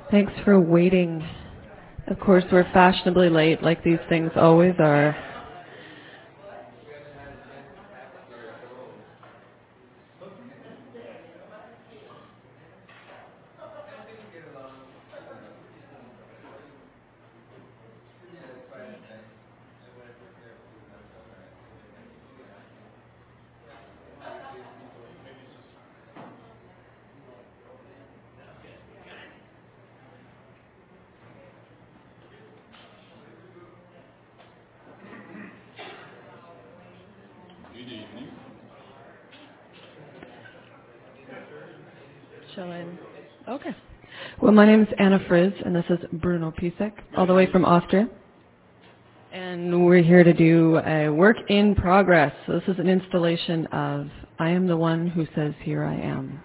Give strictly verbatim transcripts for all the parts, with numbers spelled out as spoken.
Thanks for waiting. Of course, we're fashionably late, like these things always are. Shall I? Okay. Well, my name is Anna Frizz, and this is Bruno Pisek, all the way from Austria. And we're here to do a work in progress. So this is an installation of I Am the One Who Says Here I Am.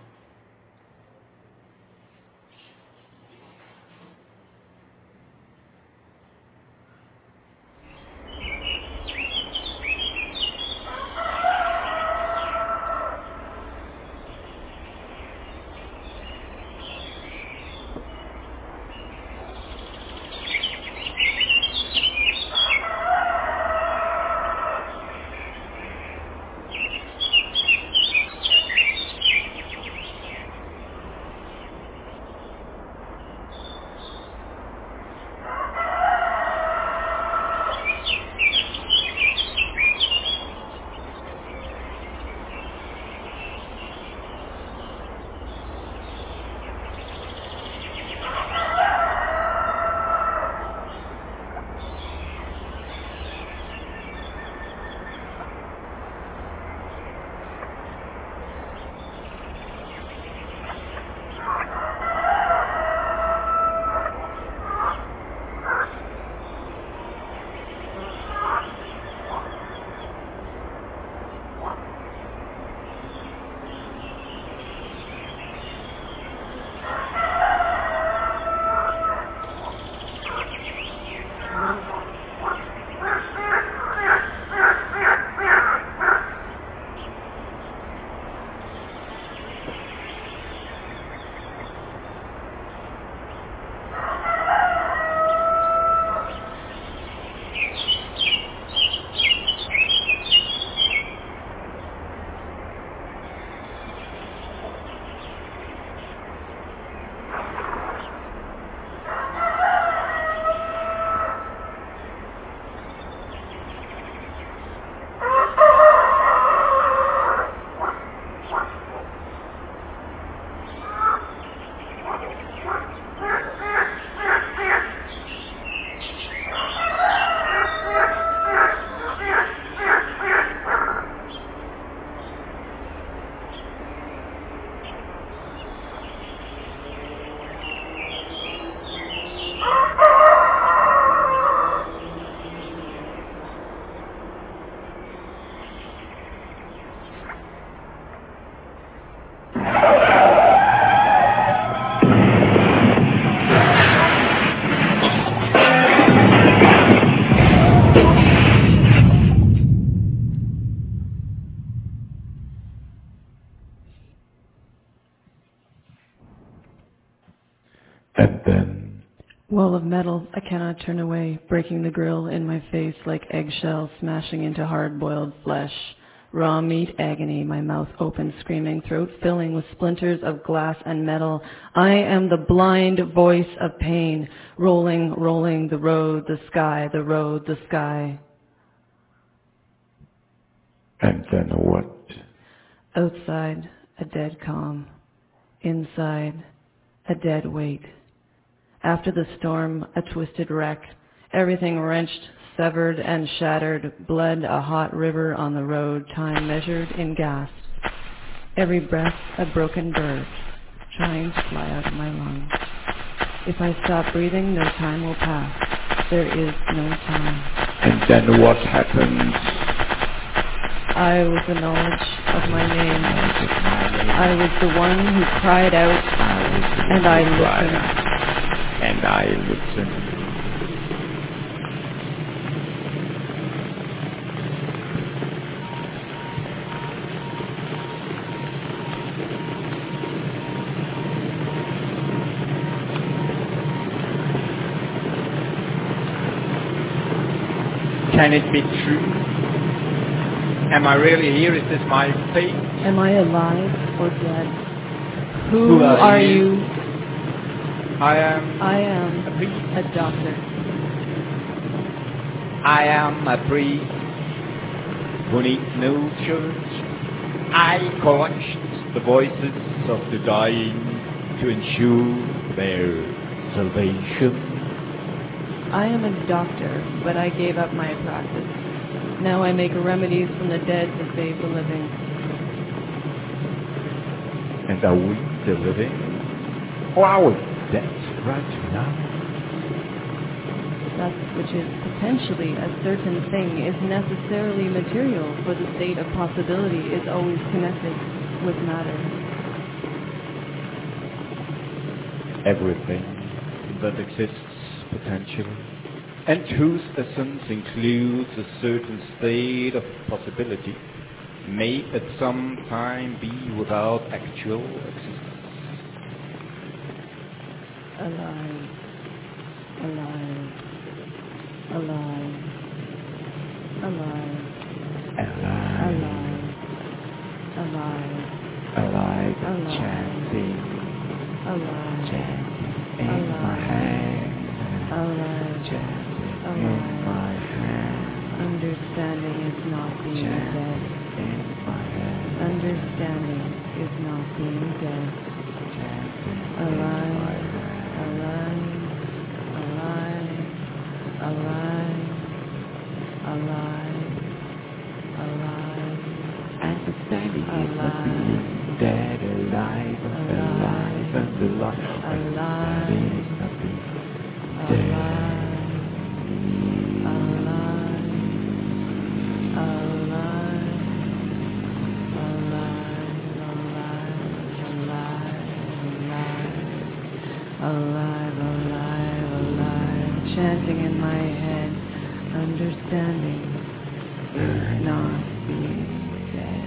And then, Wall of metal, I cannot turn away, breaking the grill in my face like eggshells smashing into hard-boiled flesh. Raw meat agony, my mouth open, screaming, throat filling with splinters of glass and metal. I am the blind voice of pain, rolling, rolling, the road, the sky, the road, the sky. and then what? Outside, a dead calm. Inside, a dead weight. After the storm, a twisted wreck. Everything wrenched, severed, and shattered. Blood, a hot river on the road. Time measured in gasps. Every breath, a broken bird, trying to fly out of my lungs. If I stop breathing, no time will pass. There is no time. And then what happens? I was the knowledge of my name. I was the one who cried out, and I listened. And I listened. Can it be true? Am I really here? Is this my fate? Am I alive or dead? Who, Who are are you? you? I am I am a priest. a doctor. I am a priest who needs no church. I collect the voices of the dying to ensure their salvation. I am a doctor, but I gave up my practice. Now I make remedies from the dead to save the living. And are we the living? Or are we dead right now? That which is potentially a certain thing is necessarily material, for the state of possibility is always connected with matter. Everything that exists potentially, and whose essence includes a certain state of possibility, may at some time be without actual existence. Alive, alive, alive, alive, Alive, alive, alive, alive, chanting, alive, chanting in my alive, hand, alive, chanting in alive. my hand, Understanding is not being dead. chanting in my hand, Understanding is not being dead. chanting in my Alive, hand. alive, alive, alive, alive, alive, Understanding is not alive, being dead, alive, and alive, and alive. Understanding is not being dead. Alive, alive, alive, chanting in my head, understanding is not being dead.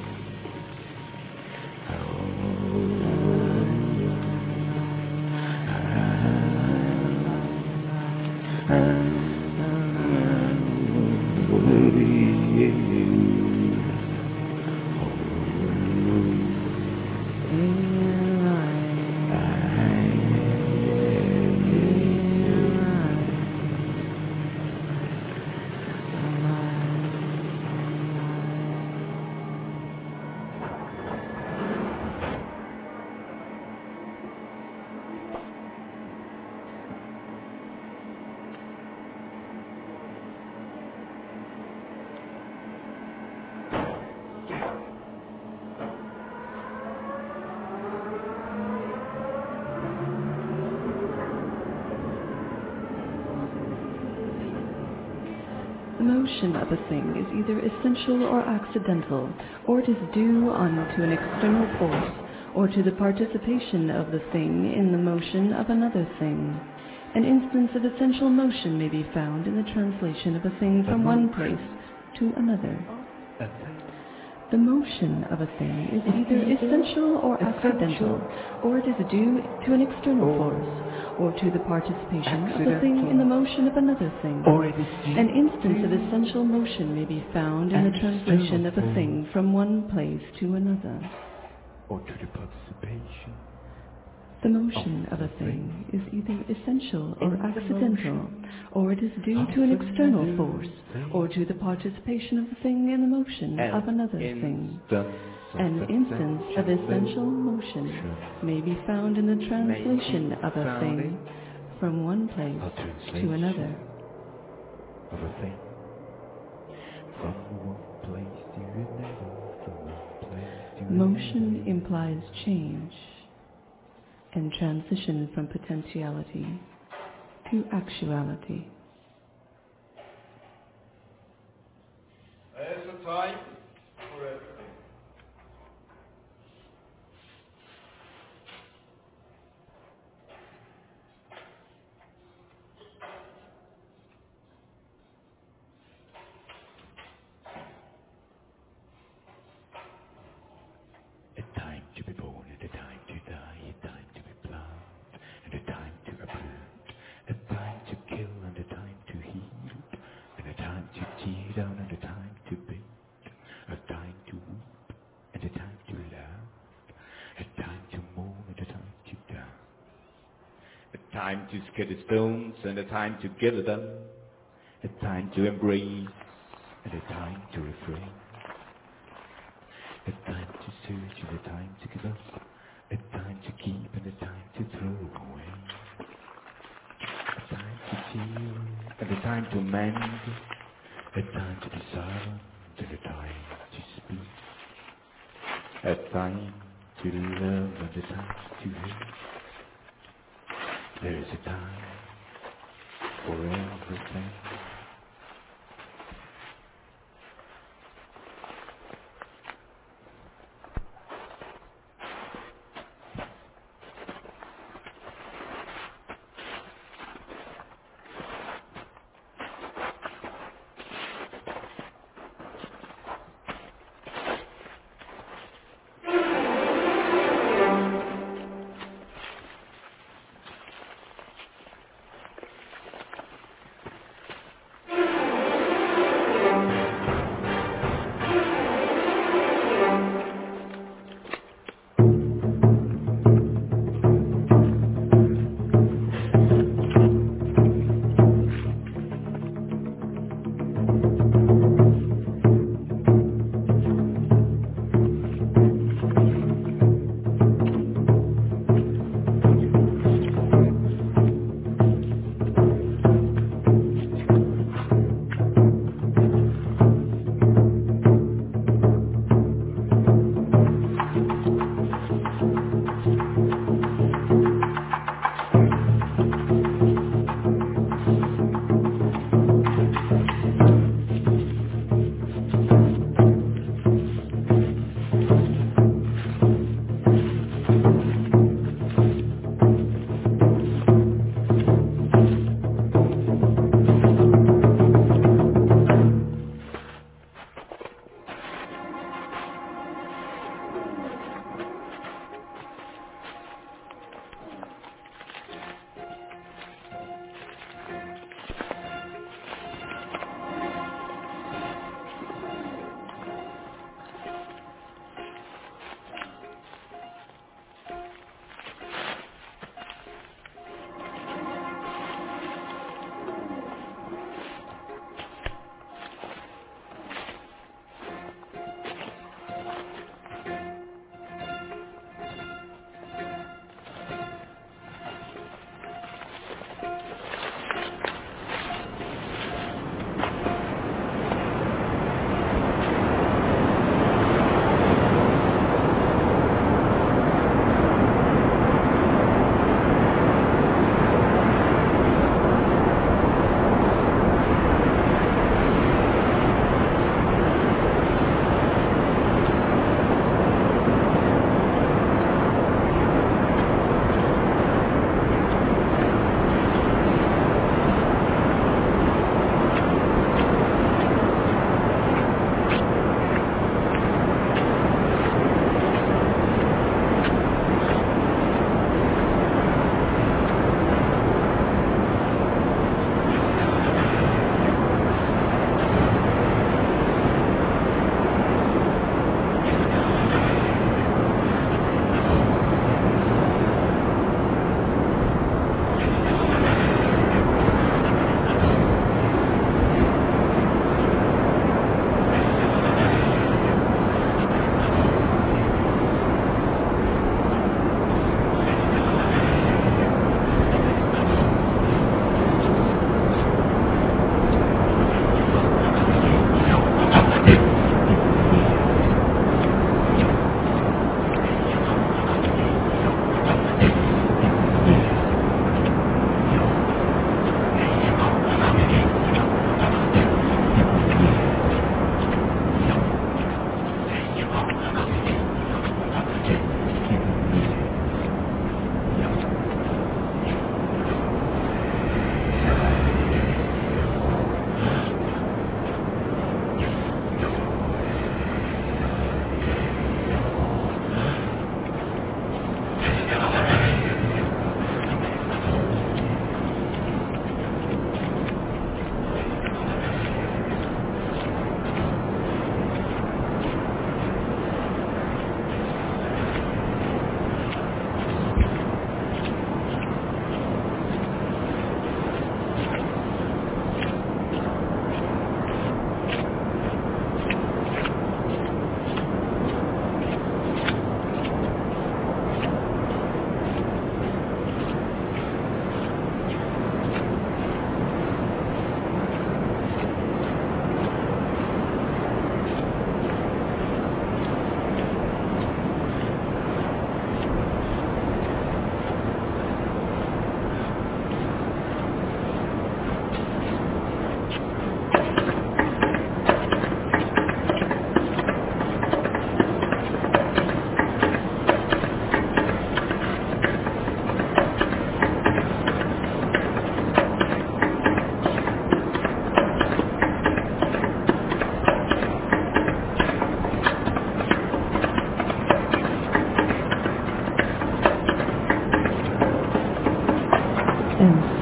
The motion of a thing is either essential or accidental, or it is due unto an external force, or to the participation of the thing in the motion of another thing. An instance of essential motion may be found in the translation of a thing from one place to another. The motion of a thing is either essential or accidental, or it is due to an external force, or to the participation of the thing in the motion of another thing. An instance of essential motion may be found in the translation of a thing from one place to another. Or to the participation. The motion of a thing is either essential or accidental, or it is due to an external force, or to the participation of the thing in the motion of another thing. An instance of essential motion may be found in the translation of a thing from one place to another. Of a thing. From one place to another. From one place to another. Motion implies change and transition from potentiality to actuality. There's a time for everything. A time to be born, and a time to die, a time to be plowed, and a time to uproot, a time to kill, and a time to heal, and a time to time to scatter stones and a time to gather them, a time to embrace and a time to refrain, a time to search and a time to give up, a time to keep and a time to throw away, a time to heal and a time to mend, a time to be silent and a time to speak, a time to love and a time to hate. There is a time for everything.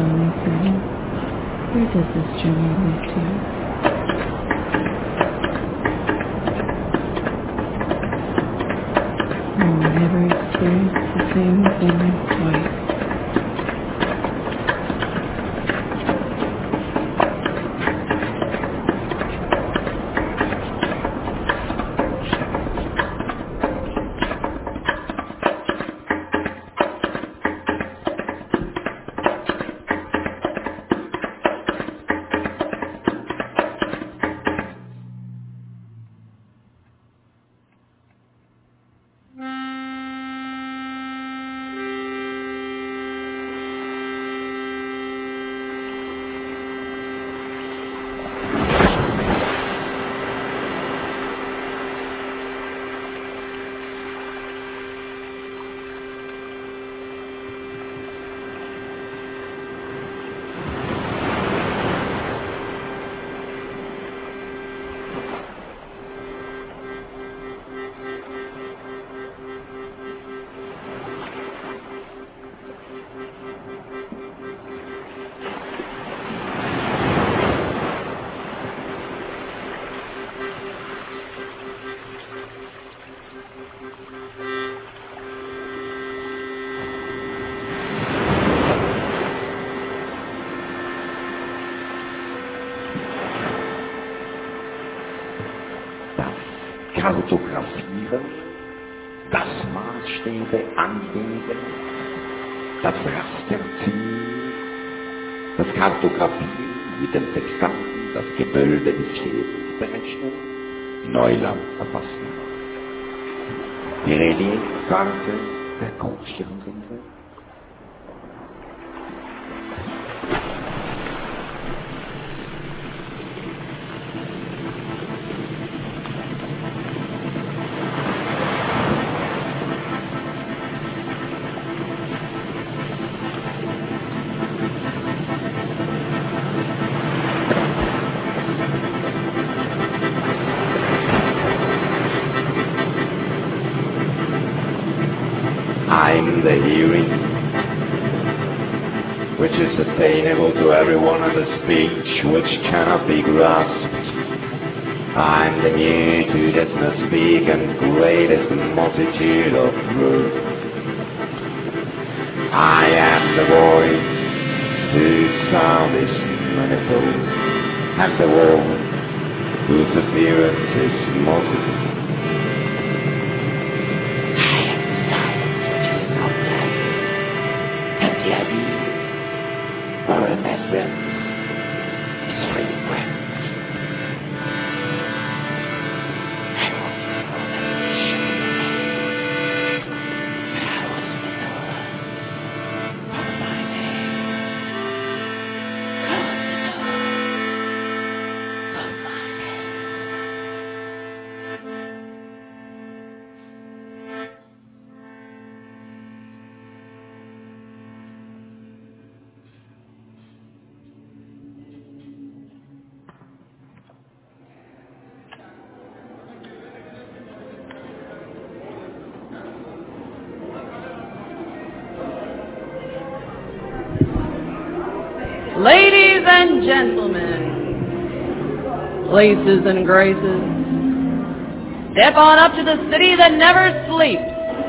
Sony thing. Where does this journey lead to? Oh, never experience the same thing twice. Kartografieren, das Maßstäbe anlegen, das Raster ziehen, das Kartografieren mit dem Sextanten, das Gewölbe des Lebens berechnen, Neuland erfassen. Die Reliefkarte der Großstirnrinder. I'm the hearing, which is attainable to everyone, and the speech which cannot be grasped. I'm the mute who does not speak and greatest multitude of words. I am the voice whose sound is manifold, and the wall whose appearance is multiple. Ladies and gentlemen, laces and graces, step on up to the city that never sleeps.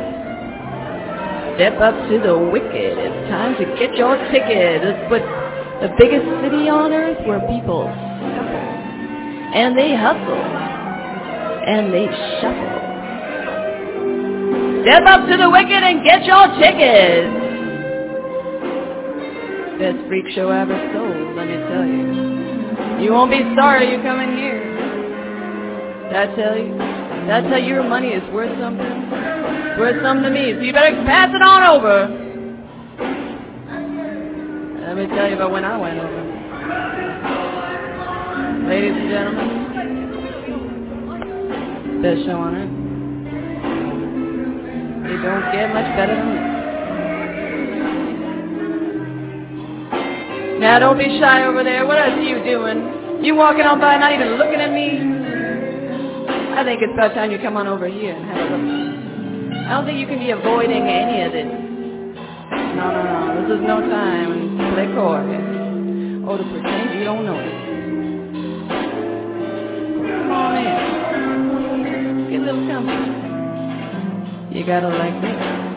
Step up to the wicked. It's time to get your ticket. It's what the biggest city on earth where people shuffle, and they hustle, and they shuffle. Step up to the wicked and get your ticket. Best freak show ever sold, let me tell you. You won't be sorry you come in here. Did I tell you? Did I tell you your money is worth something? It's worth something to me, so you better pass it on over. Let me tell you about when I went over. Ladies and gentlemen, best show on earth. You don't get much better than this. Now, don't be shy over there. What else are you doing? You walking on by, not even looking at me? I think it's about time you come on over here and have a look. I don't think you can be avoiding any of this. No, no, no. This is no time to play let go of it. Or to pretend you don't know it. Come on in. Get a little comfy. You gotta like this.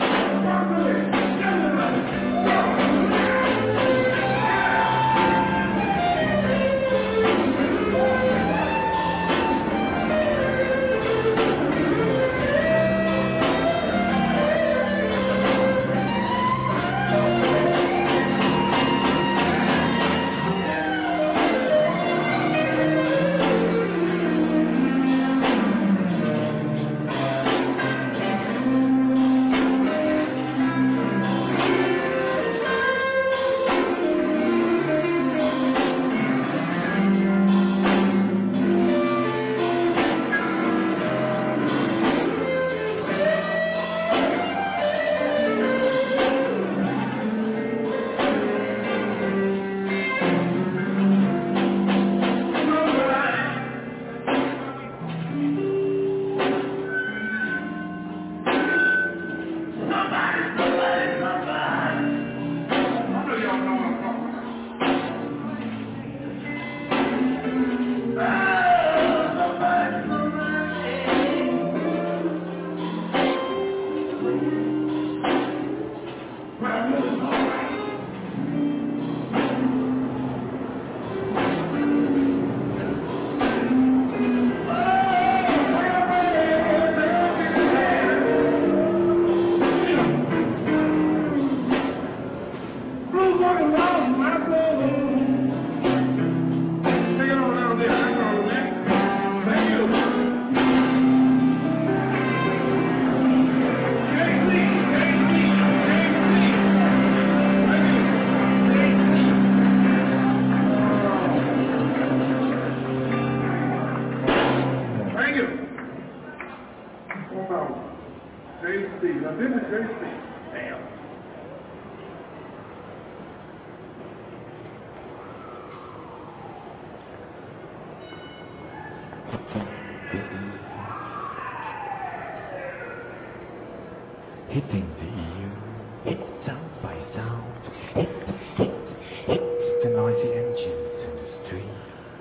Hitting the ear, hit sound by sound, hit, hit, hit the noisy engines in the street.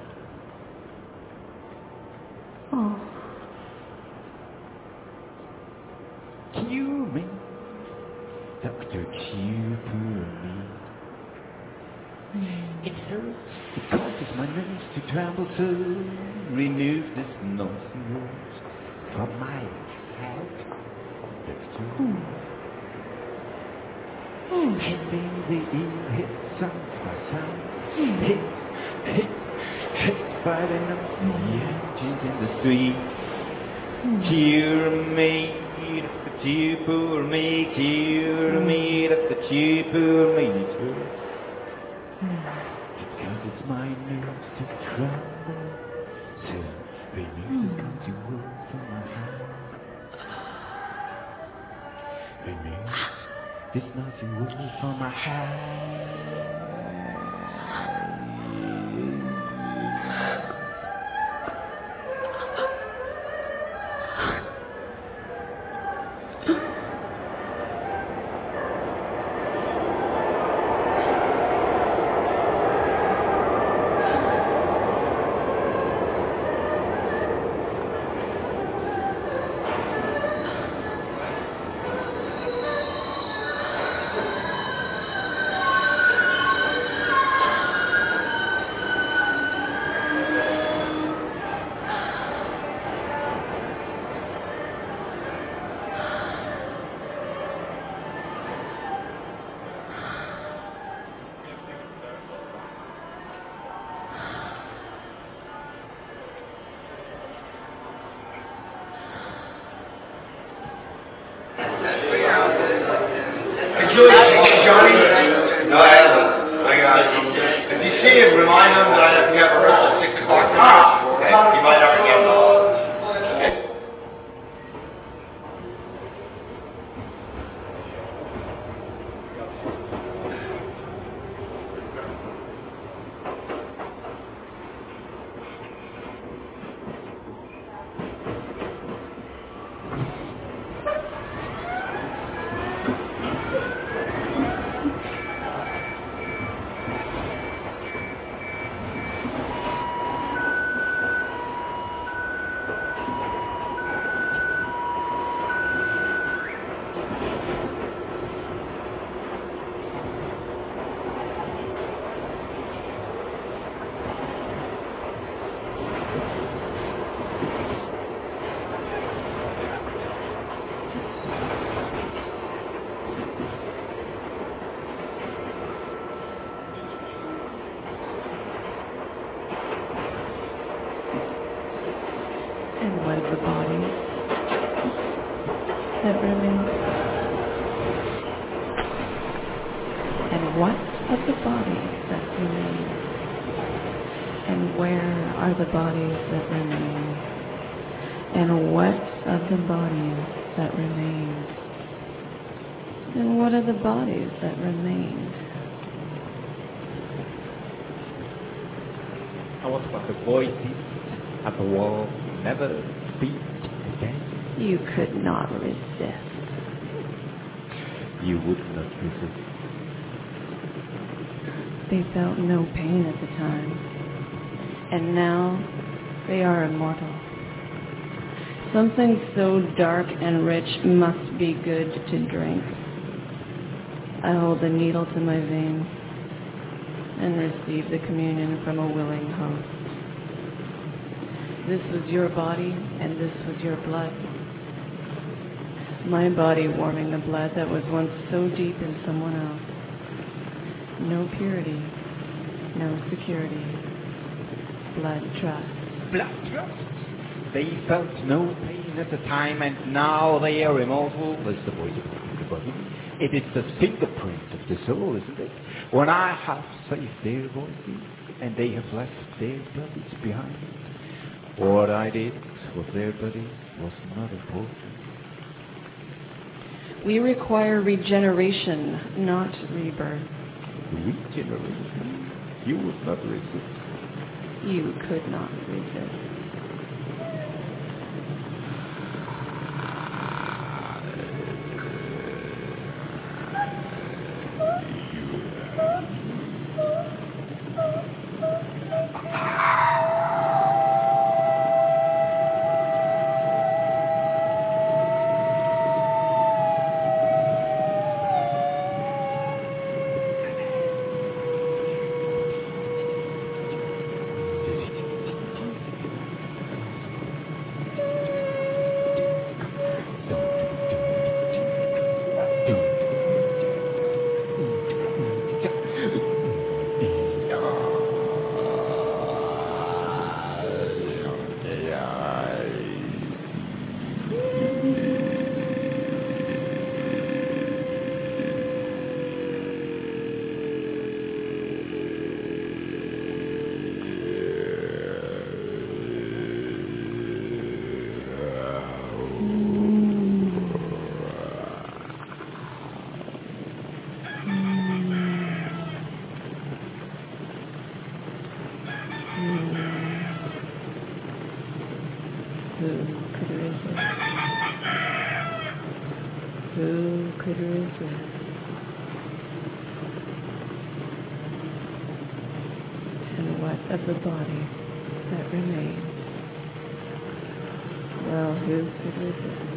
Oh. Cure me, Doctor Cure me. It hurts, it causes my nerves to tremble so. Remove this noisy noise from my head. Mm. Mm. Hitting the ear, hit sound by sound, mm. hit, hit, hit by the noisy engines in the street. Mm. Cure me, Doctor Cure for me, cure me, Doctor Cure for me. Mm. It causes my nerves to tremble, so remove mm. this noisy word from my heart. Remove this noisy word from my head. Johnny? No, I haven't. I got it. If you see him, remind him that we have a rehearsal at six o'clock. Okay. He might not forget. what of the bodies that remain? And where are the bodies that remain? And what of the bodies that remain? And what are the bodies that remain? And what about the voices at the wall never speak again? You could not resist. You would not resist. They felt no pain at the time, and now they are immortal. Something so dark and rich must be good to drink. I hold the needle to my vein and receive the communion from a willing host. This was your body, and this was your blood. My body warming the blood that was once so deep in someone else. No purity, no security. Blood trust. Blood trust. They felt no pain at the time, and now they are immortal. Was the voice of the body? It is the fingerprint of the soul, isn't it? When I have saved their voices, and they have left their bodies behind. What I did with their bodies was not important. We require regeneration, not rebirth. Regeneration? You would not resist. You could not resist. Who could resist? And what of the bodies that remain? Well, who could resist?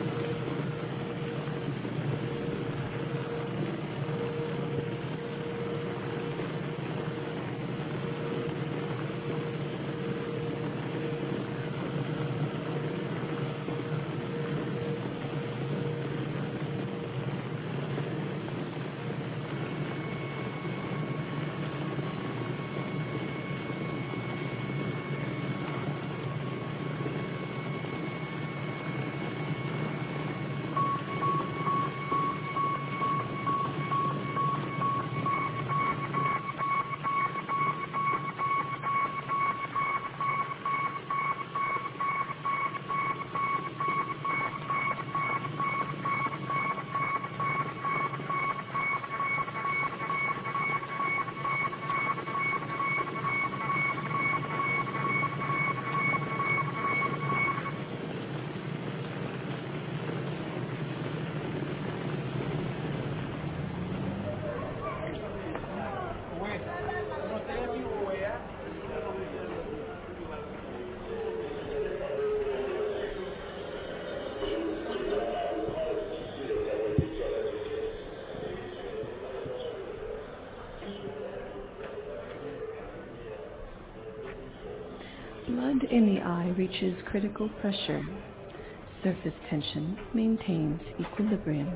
Blood in the eye reaches critical pressure. Surface tension maintains equilibrium.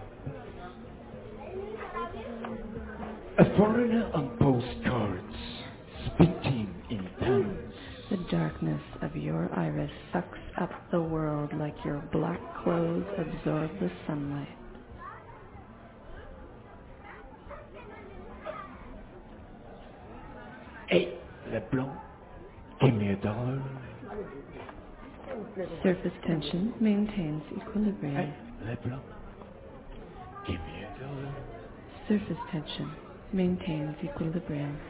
A foreigner on postcards, spitting in tongues. The darkness of your iris sucks up the world like your black clothes absorb the sunlight. Hey, LeBlanc, give me a dollar. Surface tension maintains equilibrium. Hey, LeBlanc, give me a dollar. Surface tension maintains equilibrium.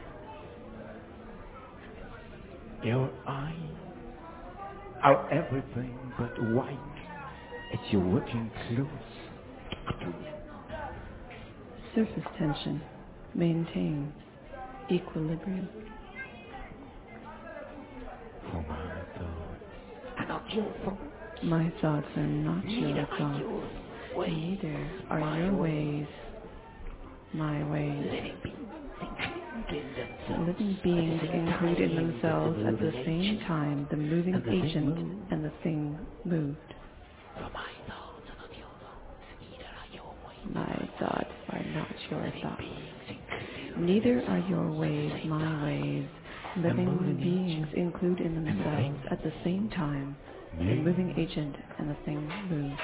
Your eyes are everything but white as you're working close. Surface tension maintains equilibrium. For my thoughts are not your thoughts. My thoughts are not Neither your are thoughts. your ways. Neither are my your ways my ways. Living beings include Living themselves beings include in themselves at the same time the moving and the thing agent moved. and the thing moved. For my thoughts are not your thoughts. Neither are your ways. My thoughts are not your Living thoughts. beings include Neither are your themselves ways at the same my time. ways. The Living moving beings agent include in and the themselves thing at the same time the moved. moving agent and the thing moved.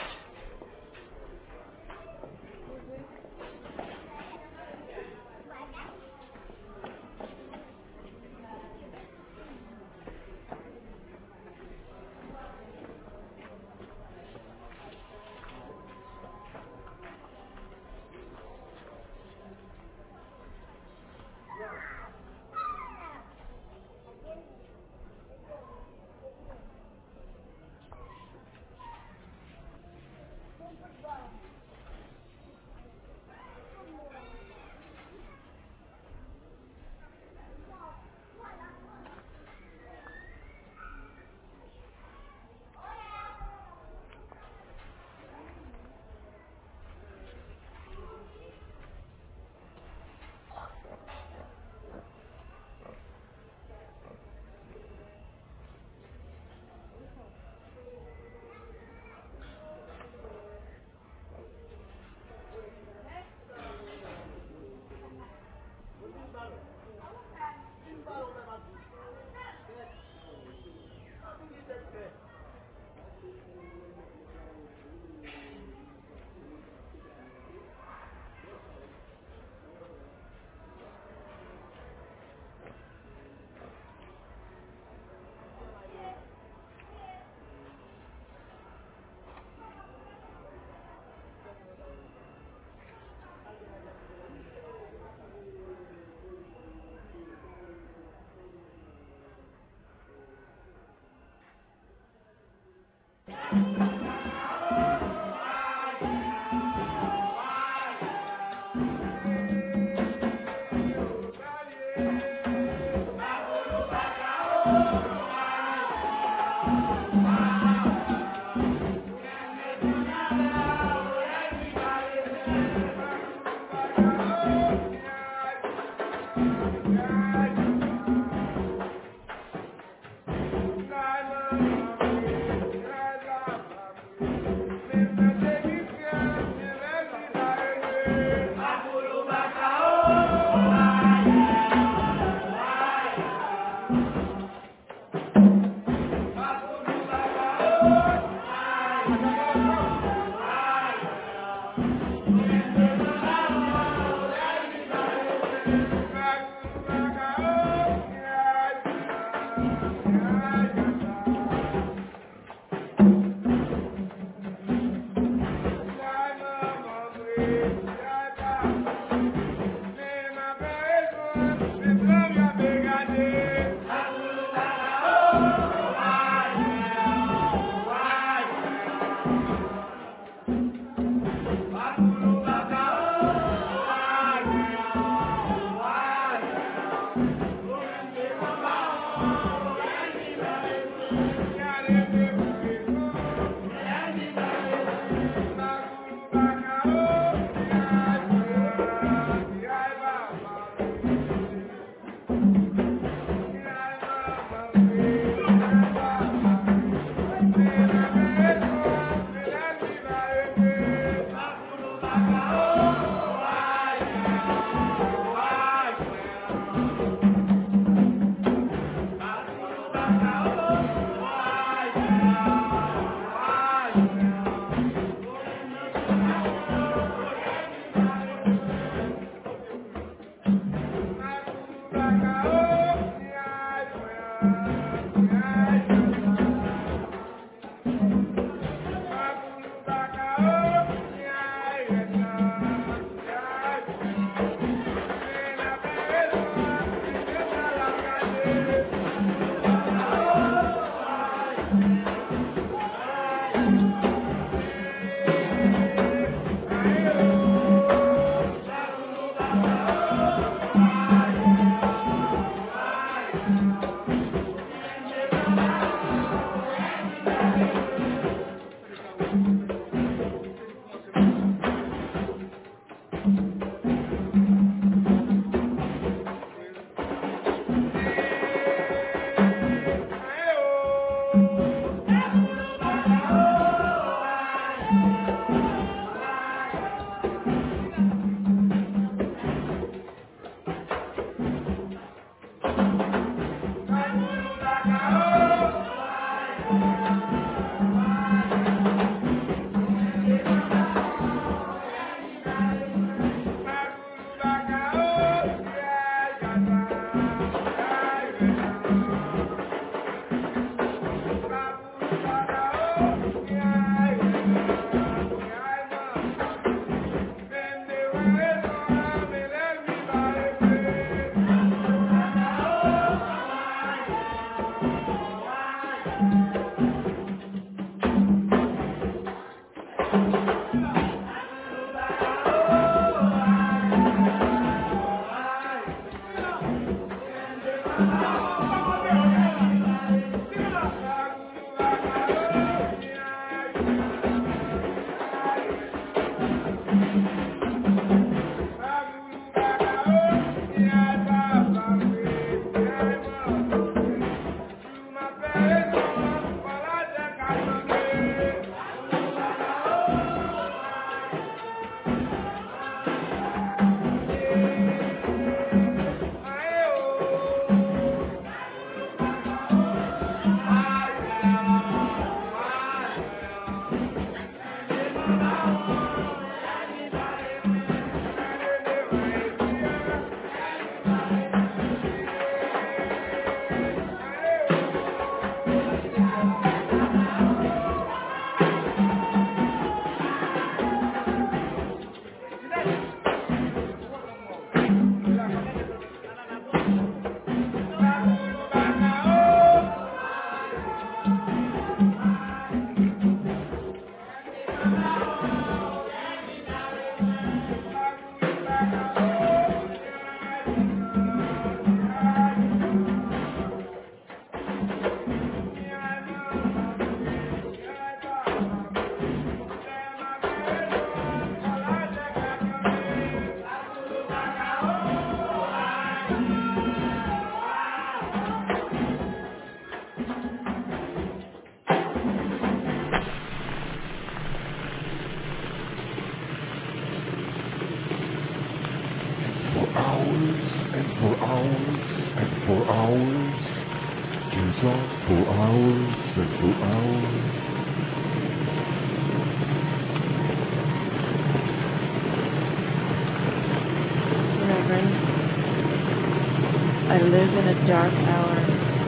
I live in a dark hour.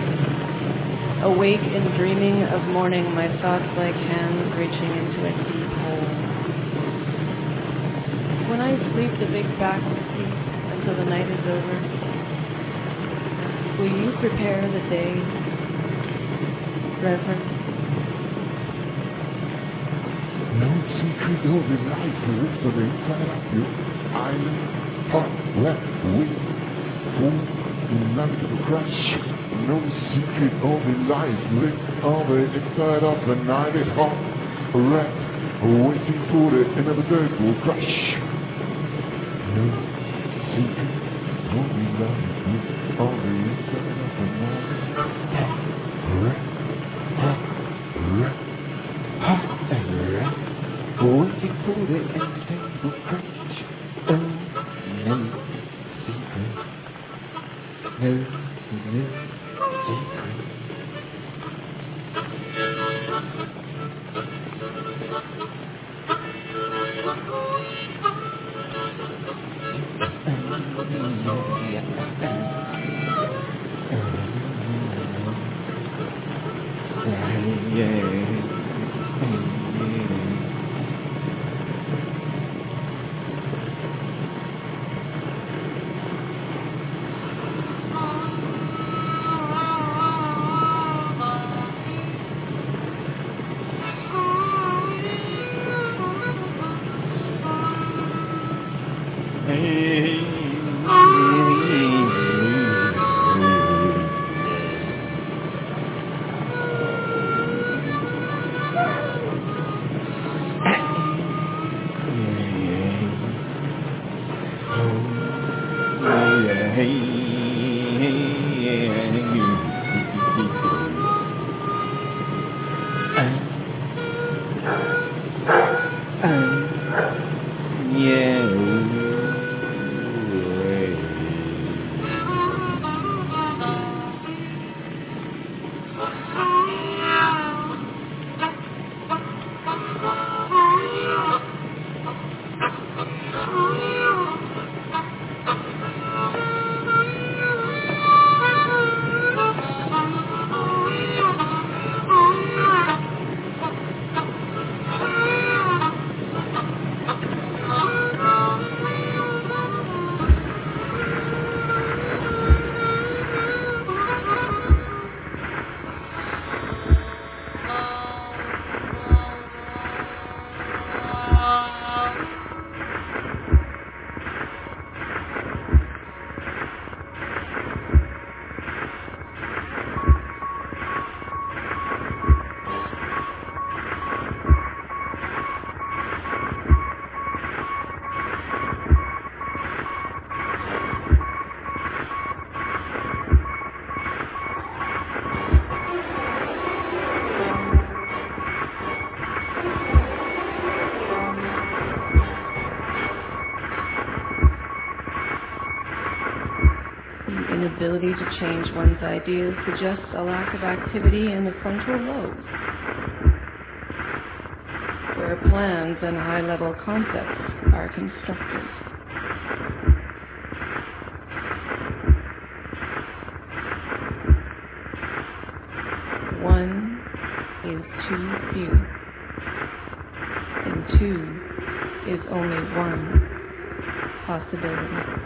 Awake and dreaming of morning, my thoughts like hands reaching into a deep hole. When I sleep, the big back will sleep until the night is over. Will you prepare the day, Reverend? No secret of your life lives on the inside of you. Island, hot, wet, weak, fool, not to crash. No secret of your life lives on the inside of the night. It's hot, wet, waiting for the end of the day will crash. No secret of your life lives on the inside of the night. Hot, wet, hot, wet, hot, and wet. Waiting for the end of the day will crash. Oh, no secret. No, no secret. Inability to change one's ideas suggests a lack of activity in the frontal lobes, where plans and high-level concepts are constructed. One is too few, and two is only one possibility.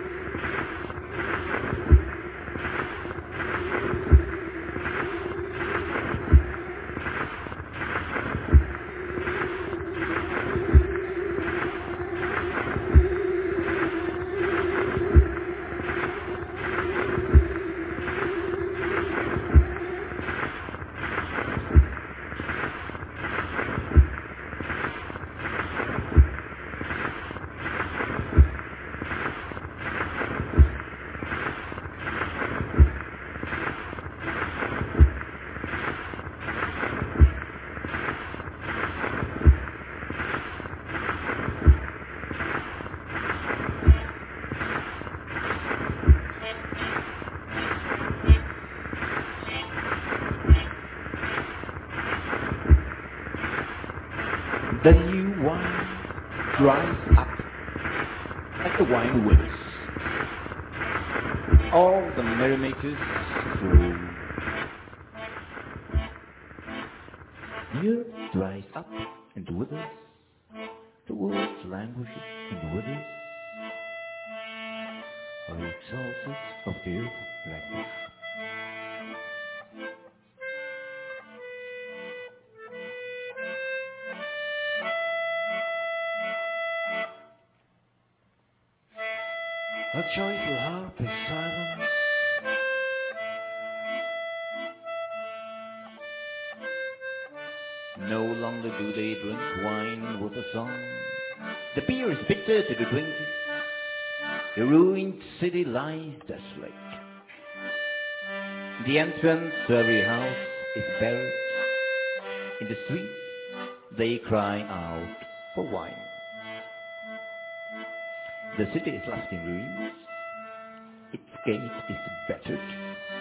The new wine dries up at the wine wells. All the merrymakers through. The earth dries up and withers. The world's languishes and withers. Are the exalted of the earth languish. A joyful harp is silence. No longer do they drink wine with a song. The beer is bitter to the drinkers. The ruined city lies desolate. The entrance to every house is buried. In the streets they cry out for wine. The city is left in ruins. Its gate is battered.